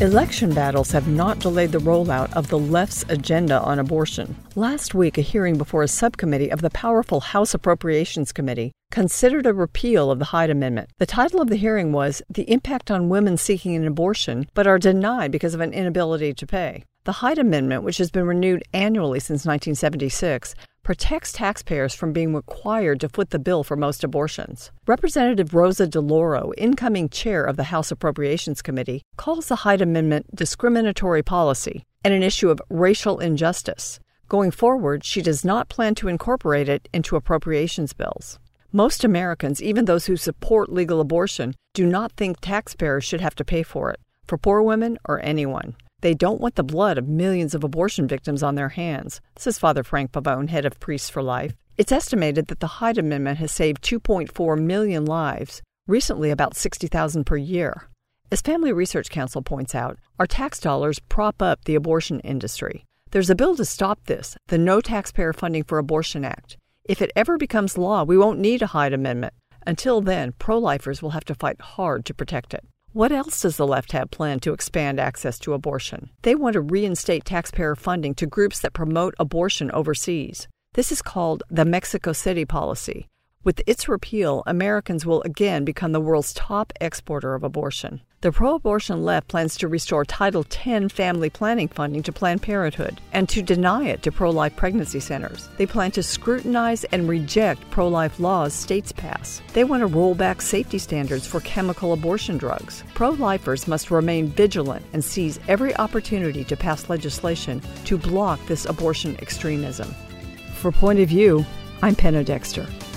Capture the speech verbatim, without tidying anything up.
Election battles have not delayed the rollout of the left's agenda on abortion. Last week, a hearing before a subcommittee of the powerful House Appropriations Committee considered a repeal of the Hyde Amendment. The title of the hearing was "The Impact on Women Seeking an Abortion But Are Denied Because of an Inability to Pay." The Hyde Amendment, which has been renewed annually since nineteen seventy-six, protects taxpayers from being required to foot the bill for most abortions. Representative Rosa DeLauro, incoming chair of the House Appropriations Committee, calls the Hyde Amendment discriminatory policy and an issue of racial injustice. Going forward, she does not plan to incorporate it into appropriations bills. Most Americans, even those who support legal abortion, do not think taxpayers should have to pay for it, for poor women or anyone. They don't want the blood of millions of abortion victims on their hands, says Father Frank Pavone, head of Priests for Life. It's estimated that the Hyde Amendment has saved two point four million lives, recently about sixty thousand per year. As Family Research Council points out, our tax dollars prop up the abortion industry. There's a bill to stop this, the No Taxpayer Funding for Abortion Act. If it ever becomes law, we won't need a Hyde Amendment. Until then, pro-lifers will have to fight hard to protect it. What else does the left have planned to expand access to abortion? They want to reinstate taxpayer funding to groups that promote abortion overseas. This is called the Mexico City policy. With its repeal, Americans will again become the world's top exporter of abortion. The pro-abortion left plans to restore Title ten family planning funding to Planned Parenthood and to deny it to pro-life pregnancy centers. They plan to scrutinize and reject pro-life laws states pass. They want to roll back safety standards for chemical abortion drugs. Pro-lifers must remain vigilant and seize every opportunity to pass legislation to block this abortion extremism. For Point of View, I'm Penna Dexter.